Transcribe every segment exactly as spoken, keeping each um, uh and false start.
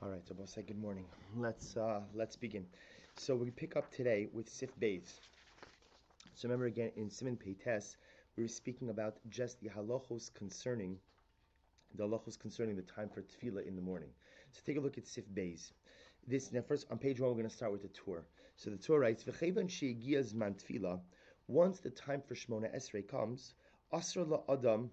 All right, so say good morning. Let's uh, let's begin. So we pick up today with Sif Beis. So remember again in Siman Peites, we were speaking about just the halachos concerning the halachos concerning the time for tefillah in the morning. So take a look at Sif Beis. This now first on page one we're going to start with the tour. So the tour writes V'chevan she'egia zman tefillah. Once the time for Shmona Esrei comes, Asr la Adam.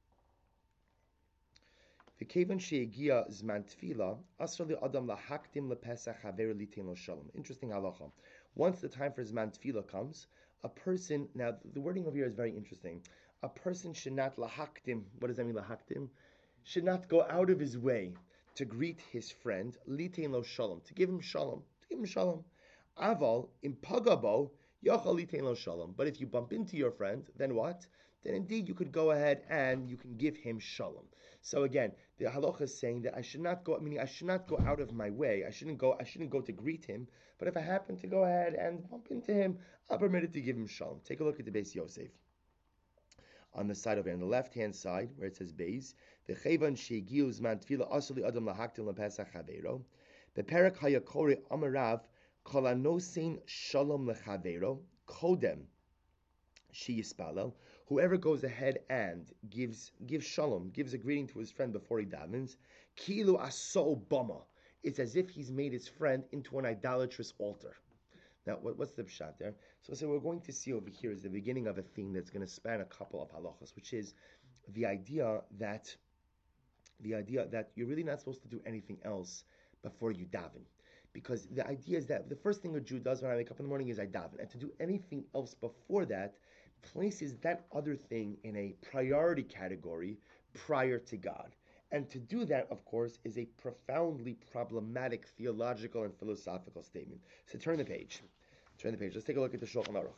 V'kevan she'egia zman tefillah, asr le'adam lahakdim lepesach haver litin lo shalom. Interesting halacha. Once the time for zman tefillah comes, a person, now the wording over here is very interesting. A person should not lahakdim, what does that mean lahakdim? Should not go out of his way to greet his friend, litin lo shalom, to give him shalom, to give him shalom. Aval, impagabo, yachal litin lo shalom. But if you bump into your friend, then what? Then indeed you could go ahead and you can give him shalom. So again, the halacha is saying that I should not go, meaning I should not go out of my way. I shouldn't go, I shouldn't go to greet him. But if I happen to go ahead and bump into him, I'm permitted to give him shalom. Take a look at the Beis Yosef. On the side over here, on the left-hand side, where it says Beis, V'chevan she'egiu zman tefillah asr li'adam lahaktim lepesach havero. Beperek hayakore amarav kol hanosein shalom lechavero kodem sheyispalel. Whoever goes ahead and gives gives shalom, gives a greeting to his friend before he davens, kilu aso bama. It's as if he's made his friend into an idolatrous altar. Now, what, what's the pshat there? So, so we're going to see over here is the beginning of a theme that's going to span a couple of halachas, which is the idea that the idea that you're really not supposed to do anything else before you daven. Because the idea is that the first thing a Jew does when I wake up in the morning is I daven. And to do anything else before that places that other thing in a priority category prior to God. And to do that, of course, is a profoundly problematic theological and philosophical statement. So turn the page. Turn the page. Let's take a look at the Shulchan Aruch.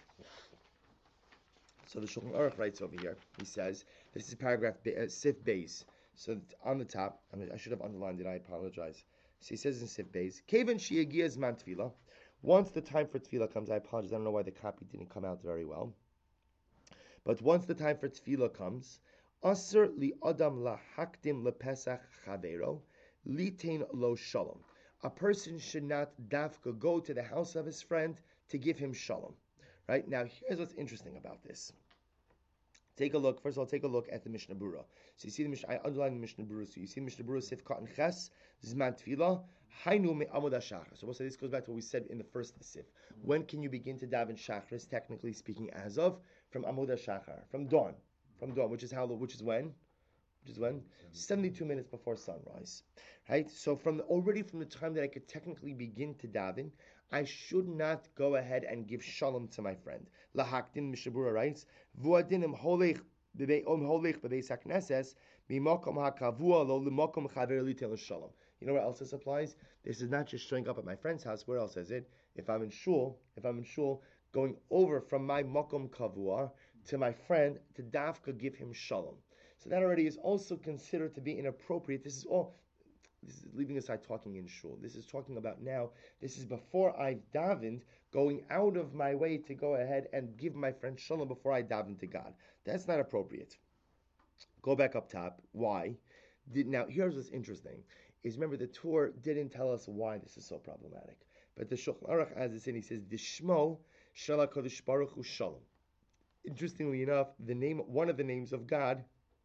So the Shulchan Aruch writes over here. He says, this is paragraph uh, Sif Beis. So on the top, I, mean, I should have underlined it. I apologize. So he says in Sif Beis, Kevan she'egia zman tefillah. Once the time for tefillah comes, I apologize. I don't know why the copy didn't come out very well. But once the time for tefillah comes, Asr li adam lahakdim lepesach chavero, litain lo shalom. A person should not dafka go to the house of his friend to give him shalom. Right? Now, here's what's interesting about this. Take a look. First of all, take a look at the Mishnah Berurah. So you see the Mishnah. I underline the Mishnah Berurah. So you see the Mishnah Berurah Sif Katan Ches Zman Tefillah Hainu Me Amud HaShachar. So we'll say this goes back to what we said in the first Sif. When can you begin to daven Shachris? Technically speaking, as of from Amud HaShachar, from dawn, from dawn, which is how, which is when. Which is when? seventy-two minutes before sunrise. Right? So from the, already from the time that I could technically begin to daven, I should not go ahead and give shalom to my friend. Lahakdim Mishnah Berurah writes, Vuadinim holech holech bebeis hakneses mimakom hakavua lo limakom chaver litel shalom. You know where else this applies? This is not just showing up at my friend's house. Where else is it? If I'm in shul, if I'm in shul, going over from my makom kavua to my friend to dafka give him shalom. So that already is also considered to be inappropriate. This is all, this is leaving aside talking in shul. This is talking about now, this is before I've davened, going out of my way to go ahead and give my friend shalom before I daven to God. That's not appropriate. Go back up top. Why? Did, now, here's what's interesting. Is remember, the Torah didn't tell us why this is so problematic. But the Shulchan Aruch has this in, he says, Dishmo Shala Kodesh Baruch Hu Shalom. Interestingly enough, the name, one of the names of God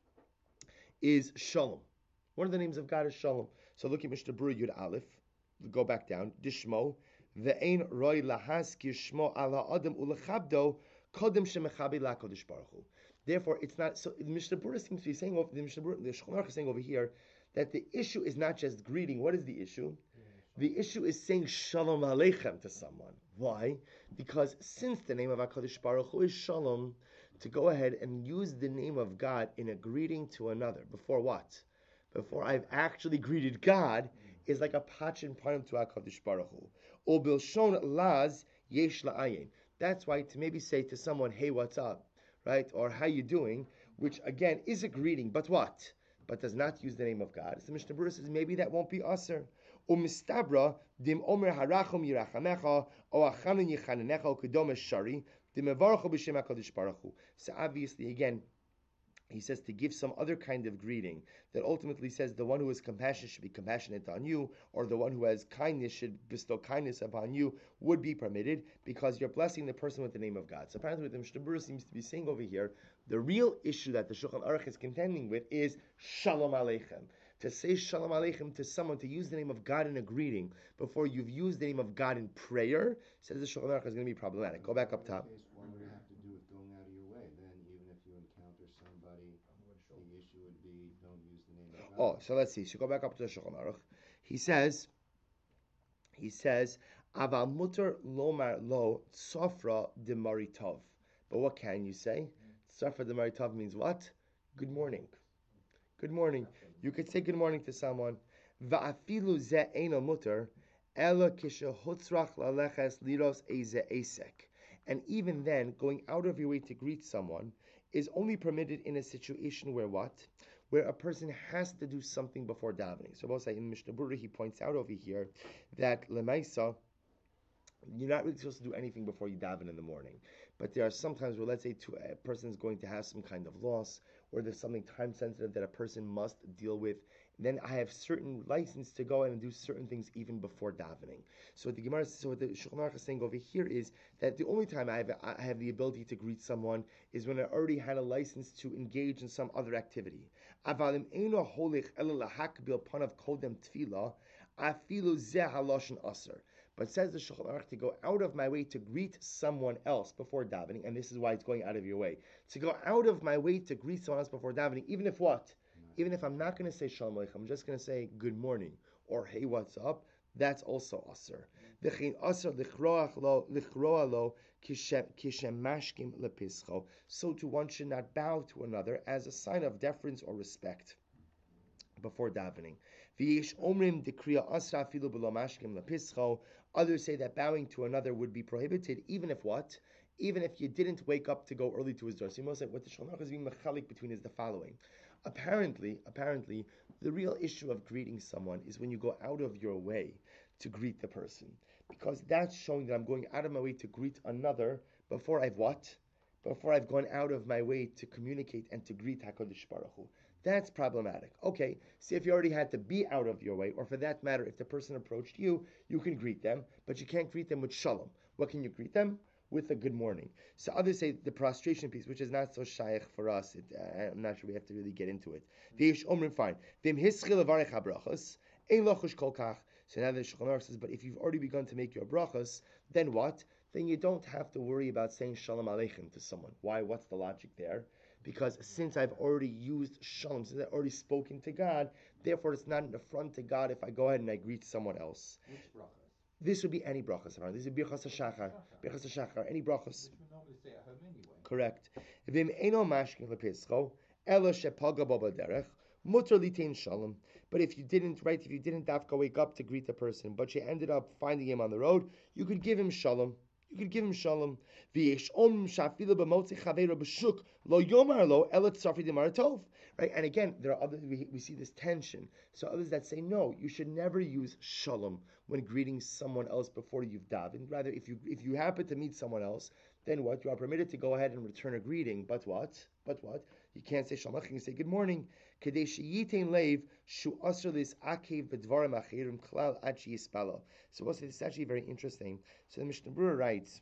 is Shalom. One of the names of God is Shalom. So look at Mishnah Berurah Yud Aleph. Go back down. Dishmo ve'ein roi lahaskir shmo ala adam ulechabdo kodem shemechabi la kodesh baruch hu. Therefore, it's not. So the Mishnah Berurah seems to be saying over the Mishnah Berurah, the Shulchan Aruch is saying over here that the issue is not just greeting. What is the issue? The issue is saying Shalom Aleichem to someone. Why? Because since the name of HaKadosh Baruch Hu is Shalom, to go ahead and use the name of God in a greeting to another, before what? Before I've actually greeted God, is like a pachin panim to HaKadosh Baruch Hu. O bilshon laz yesh la'ayin. That's why to maybe say to someone, hey, what's up? Right? Or how you doing? Which again is a greeting, but what? But does not use the name of God. So the Mishnah Berurah says maybe that won't be aser. Umistabra dim omer harachum yirachamecha o achanin yichanenecha o kedom shari dim evarchu b'shem HaKadosh Baruch Hu. So obviously again, he says to give some other kind of greeting that ultimately says the one who is compassionate should be compassionate on you, or the one who has kindness should bestow kindness upon you, would be permitted because you're blessing the person with the name of God. So apparently what the Mishnah Berurah seems to be saying over here, the real issue that the Shulchan Aruch is contending with is Shalom Aleichem. To say Shalom Aleichem to someone, to use the name of God in a greeting before you've used the name of God in prayer, says the Shulchan Aruch is going to be problematic. Go back up top. What would it have to do with going out of your way? Then, even if you encounter somebody, the issue would be don't use the name of God. Oh, so let's see. So go back up to the Shulchan Aruch. He says, he says, Aval mutar lomar lo tzofra de maritov. But what can you say? Tzofra de maritov means what? Good morning. Good morning. You could say good morning to someone. Va'afilu ze eino mutar, ela kishehutzrach laleches liros eze esek. And even then, going out of your way to greet someone is only permitted in a situation where what? Where a person has to do something before davening. So, both in Mishnah Berurah, he points out over here that lemaisa, you're not really supposed to do anything before you daven in the morning. But there are sometimes where, let's say, to a person is going to have some kind of loss, or there's something time sensitive that a person must deal with. Then I have certain license to go in and do certain things even before davening. So what the Gemara, so what the Shulchan Aruch is saying over here is that the only time I have I have the ability to greet someone is when I already had a license to engage in some other activity. Avalim eino holich ela lahakbil panav kodem tefillah afilu zeh haloshen aser. But says the Shulchan Aruch to go out of my way to greet someone else before davening, and this is why it's going out of your way. To go out of my way to greet someone else before davening, even if what? Even if I'm not going to say Shalom Aleichem, I'm just going to say good morning, or hey, what's up? That's also aser. V'chein aser lichroach lo lichroa lo kishem mashkim lepischo. So too one should not bow to another as a sign of deference or respect before davening. V'yesh omrim dekriya asra afilu b'lo mashkim lepischo. Others say that bowing to another would be prohibited, even if what? Even if you didn't wake up to go early to his door. So you must say what the Shulchan Aruch is being mechalik between is the following. Apparently, apparently, the real issue of greeting someone is when you go out of your way to greet the person, because that's showing that I'm going out of my way to greet another before I've what? Before I've gone out of my way to communicate and to greet HaKadosh Baruch Hu. That's problematic. Okay, see if you already had to be out of your way, or for that matter, if the person approached you, you can greet them, but you can't greet them with shalom. What can you greet them? With a good morning. So others say the prostration piece, which is not so shaykh for us. It, uh, I'm not sure we have to really get into it. V'yesh omrim fine. V'im hischil avarech habrachos ein lochush kol kach. So now the Shulchan Aruch says, but if you've already begun to make your brachos, then what? Then you don't have to worry about saying shalom aleichem to someone. Why? What's the logic there? Because since I've already used shalom, since I've already spoken to God, therefore it's not an affront to God if I go ahead and I greet someone else. Which brachas? This would be any brachas. This is birchas hashachar, birchas hashachar, any brachas. Which we normally say at home anyway. Correct. Vim eno mashkin lepischo, elo shepaga bo baderech, mutar litain shalom. But if you didn't, right, if you didn't dafka wake up to greet the person, but you ended up finding him on the road, you could give him shalom. You could give him shalom. V'yesh om shafilu b'motzi chaveiro b'shuk lo yomar lo elat tzafri d'maratov. Right, and again, there are others. We, we see this tension. So others that say no, you should never use shalom when greeting someone else before you've davened. Rather, if you if you happen to meet someone else, then what? You are permitted to go ahead and return a greeting. But what? But what? You can't say shalom. You can say good morning. Kedei sheyitain leiv shu asr lis akev b'dvarim achirim klal ad sheyispalo. So we'll say this is actually very interesting. So the Mishnah Berurah writes.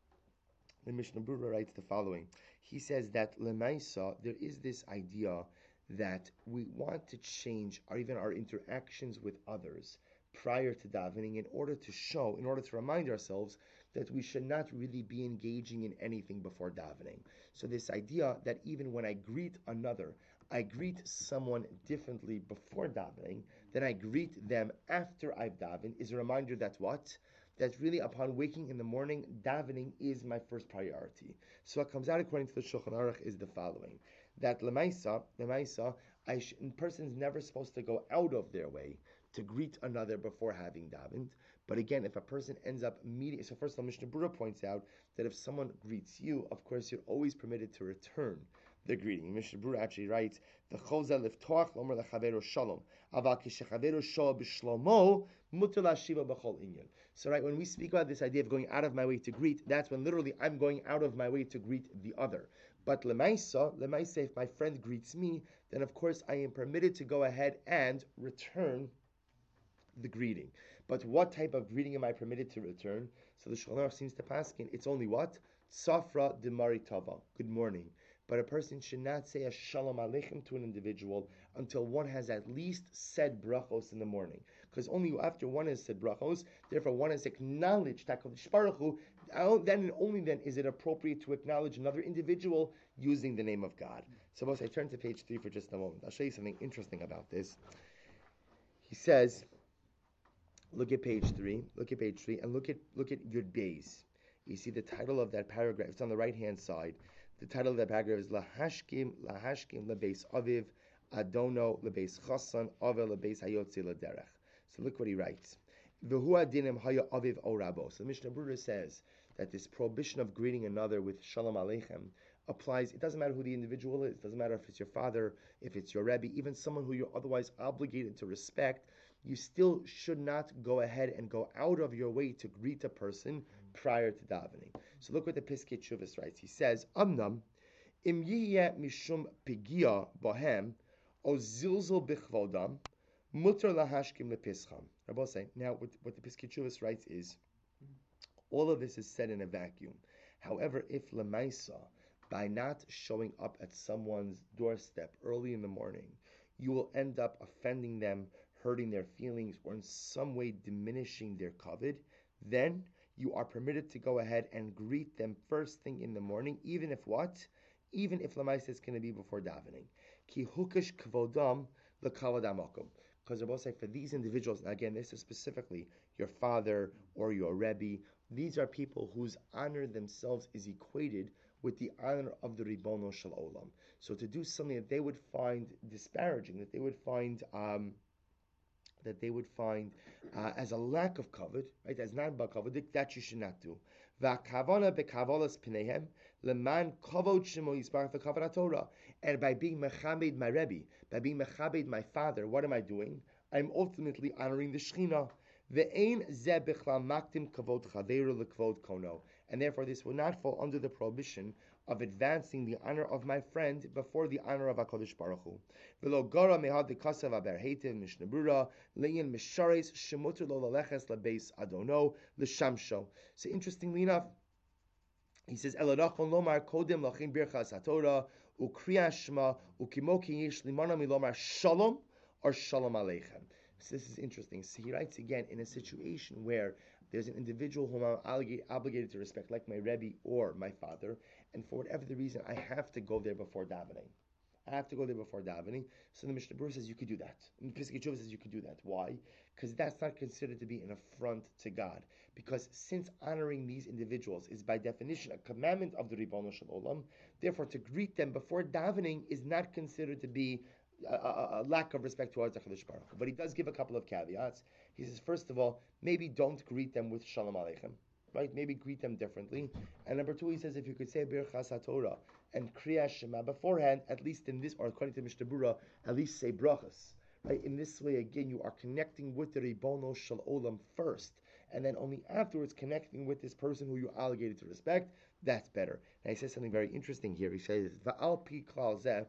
The Mishnah Berurah writes the following. He says that lemaisa, there is this idea that we want to change our even our interactions with others prior to davening in order to show, in order to remind ourselves that we should not really be engaging in anything before davening. So this idea that even when I greet another, I greet someone differently before davening than I greet them after I've davened is a reminder that what? That really upon waking in the morning, davening is my first priority. So what comes out according to the Shulchan Aruch is the following. That lemaisa, lemaisa, a sh- person's never supposed to go out of their way to greet another before having davened. But again, if a person ends up meeting, so first of all, Mishnah Berurah points out that if someone greets you, of course, you're always permitted to return the greeting. Mishnah Berurah actually writes, "V'cholza liftoach lomer lechavero shalom, aval kishechavero shoah b'shlomo mutar lashiva b'chol inyan." So right, when we speak about this idea of going out of my way to greet, that's when literally I'm going out of my way to greet the other. But lemaisa, lemaisa, if my friend greets me, then of course I am permitted to go ahead and return the greeting. But what type of greeting am I permitted to return? So the Shulchan Aruch seems to paskin. It's only what? Tzafra demari tava. Good morning. But a person should not say a shalom aleichem to an individual until one has at least said brachos in the morning. Because only after one has said brachos, therefore one has acknowledged HaKadosh Baruch Hu, then and only then is it appropriate to acknowledge another individual using the name of God. Suppose I turn to page three for just a moment. I'll show you something interesting about this. He says, look at page three, look at page three, and look at look at Yud Beis. You see the title of that paragraph, it's on the right-hand side. The title of that paragraph is Lahashkim, Lahashkim Lebeis Aviv, Adono Lebeis Chasan, Ave Lebeis Hayotzi Lederech. So look what he writes. V'hu adinim haya aviv o rabo. So the Mishnah Berurah says that this prohibition of greeting another with Shalom Aleichem applies, it doesn't matter who the individual is, it doesn't matter if it's your father, if it's your Rebbe, even someone who you're otherwise obligated to respect, you still should not go ahead and go out of your way to greet a person prior to davening. So look what the Piskei Teshuvos writes. He says, Amnam, im yihye mishum pigia bohem, o zilzul bichvodam, mutar lahashkim lepischam. Rabbi saying, now what, what the Piskei Teshuvos writes is, all of this is said in a vacuum. However, if lemaisa, by not showing up at someone's doorstep early in the morning, you will end up offending them, hurting their feelings, or in some way diminishing their kavod, then you are permitted to go ahead and greet them first thing in the morning, even if what? Even if lemaisa is going to be before davening. Ki hukish kvodam lekavod. Because Rabbi say for these individuals, and again, this is specifically your father or your Rebbe, these are people whose honor themselves is equated with the honor of the Ribono Shel Olam. So to do something that they would find disparaging, that they would find um, that they would find uh, as a lack of kavod, right? As not about kavod, that you should not do. V'akavana bekavolas pneihem leman kavod shemo yisbarach v'kavod Torah. And by being mechabed my Rebbe, by being mechabed my father, what am I doing? I'm ultimately honoring the Shechina. Ve'ein zeh bichlal maktim kavod chaveru lekavod kono. And therefore this will not fall under the prohibition of advancing the honor of my friend before the honor of HaKadosh Baruch Hu. V'lo gara mehad dekasav aber heitev Mishnah Berurah le'yin mishares shemuter lo laleches lebeis adono l'shamsho. So interestingly enough, he says, Eladachon lomar kodem lachin birchas haTorah ukriyas shema ukimoki yesh limana milomar shalom or shalom aleichem. So this is interesting. So he writes again, in a situation where there's an individual whom I'm obligated to respect, like my Rebbe or my father, and for whatever the reason, I have to go there before davening. I have to go there before davening. So the Mishnah Berurah says you could do that. And the Piskei Teshuvos says you could do that. Why? Because that's not considered to be an affront to God. Because since honoring these individuals is by definition a commandment of the Ribono Shel Olam, therefore to greet them before davening is not considered to be a, a, a lack of respect towards HaKadosh Baruch Hu. But he does give a couple of caveats. He says, first of all, maybe don't greet them with Shalom Aleichem. Right? Maybe greet them differently. And number two, he says, if you could say Birchas HaTorah and Kriyas Shema beforehand, at least in this, or according to Mishnah Berurah, at least say brachas. Right? In this way, again, you are connecting with the Ribono Shel Olam first, and then only afterwards connecting with this person who you obligated to respect. That's better. Now he says something very interesting here. He says, Va'al pi klal zeh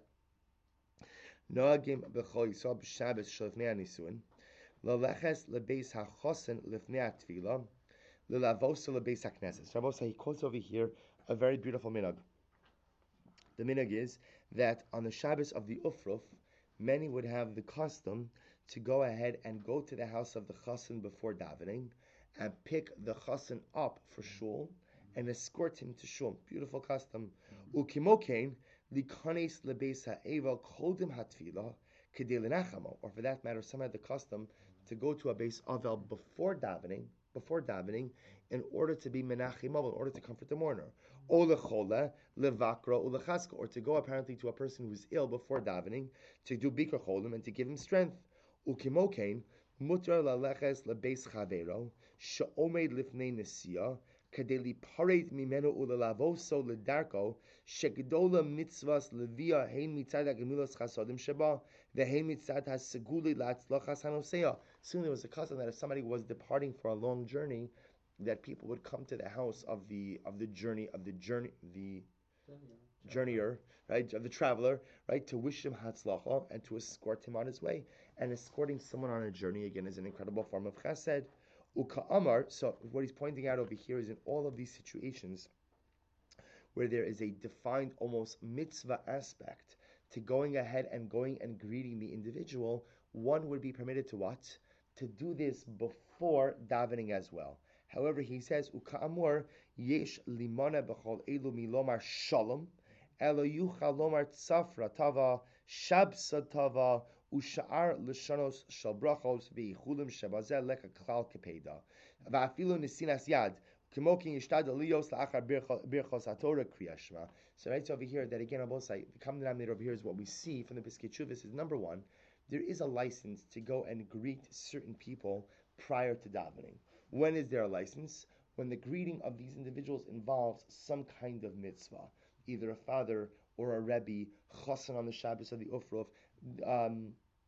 noagim b'chol yisrael b'Shabbos shel lifnei hanisuin laleches lebeis hachosen lifnei hatfilah lelavosa lebeis hakneses. Rabbi say he quotes over here a very beautiful minhag. The minhag is that on the Shabbos of the Ufruf, many would have the custom to go ahead and go to the house of the chassan before davening and pick the chassan up for shul and escort him to shul. Beautiful custom. Ukimokein likanes lebeis ha'eva kodim hatfilah kedei lenachamo. Or for that matter, some had the custom to go to a beis avel before davening, before davening, in order to be menachim, in order to comfort the mourner. Or lechole levakra ulechaska, or to go apparently to a person who is ill before davening to do bikra cholim and to give him strength. Ukimokein mutar laleches lebeis chavero she'omed lifnei nesia kadeli paret mimenu ulalavoso ledarko shegdola mitzvahs levia hein mitzad hagemilas chasodim sheba vehein mitzad haseguli latzlachas hanosea. Soon there was a custom that if somebody was departing for a long journey, that people would come to the house of the of the journey of the journey the journeyer, right, of the traveler, right, to wish him hatzlacha and to escort him on his way. And escorting someone on a journey again is an incredible form of chesed. Uka Amar. So what he's pointing out over here is in all of these situations where there is a defined almost mitzvah aspect to going ahead and going and greeting the individual, one would be permitted to what? To do this before davening as well. However, he says, Uka'amur yesh limana b'chol elu milomar shalom, elo yuchal lomar tzafra tava, shabsa tava, usha'ar l'shanos shal brachos v'ichulim shebazel lecha klal kepeda. Va'afilu nisinas yad, so right over here, that again on both sides, the common denominator over here is what we see from the Piskei Teshuvos is number one, there is a license to go and greet certain people prior to davening. When is there a license? When the greeting of these individuals involves some kind of mitzvah, either a father or a rebbe, chosan on the Shabbos of the Ufrov, um,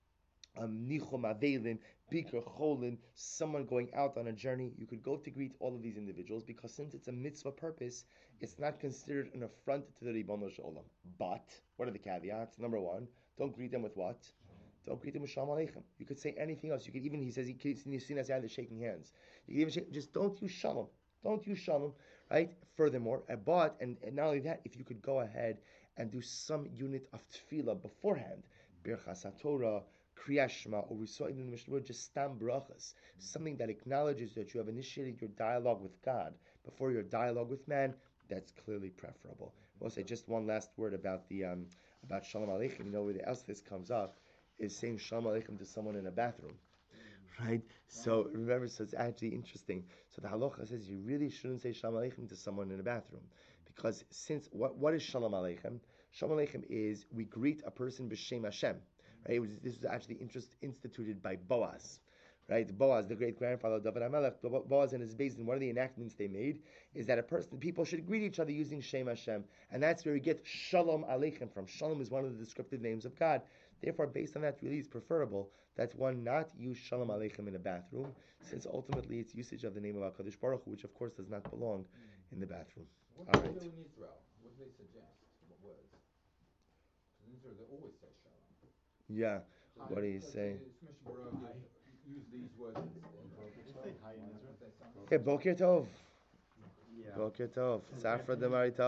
um, nichum avelim, biker cholin, someone going out on a journey, you could go to greet all of these individuals because since it's a mitzvah purpose, it's not considered an affront to the Ribono Shel Olam. But what are the caveats? Number one, don't greet them with what? Don't greet them with Shalom Aleichem. You could say anything else. You could even, he says, he keeps seen us either shaking hands. You could even say, just don't use Shalom. Don't use Shalom, right? Furthermore, uh, but, and, and not only that, if you could go ahead and do some unit of tefillah beforehand, Birchas HaTorah, Kriyas Shema, or we saw even in the Mishnah word, just stam brachas, something that acknowledges that you have initiated your dialogue with God before your dialogue with man, that's clearly preferable. We'll say just one last word about the um, about Shalom Aleichem. You know where else this comes up is saying Shalom Aleichem to someone in a bathroom, right? So remember, so it's actually interesting. So the halacha says you really shouldn't say Shalom Aleichem to someone in a bathroom, because since what what is Shalom Aleichem? Shalom Aleichem is we greet a person b'Shem Hashem. Right? It was, this was actually interest, instituted by Boaz. Right? Boaz, the great grandfather of David HaMelech, Boaz and his basin, one of the enactments they made is that a person, people should greet each other using Shem Hashem. And that's where we get Shalom Aleichem from. Shalom is one of the descriptive names of God. Therefore, based on that, really it's preferable that one not use Shalom Aleichem in a bathroom, since ultimately it's usage of the name of HaKadosh Baruch Hu, which of course does not belong in the bathroom. What All do they right. do in Israel? What do they suggest? What words? Because in Israel they always say shalom. Yeah. So What do you let's say? Mishna Baruch use these words instead. Okay, Boker Tov. Boker Tov. Safra de Marita.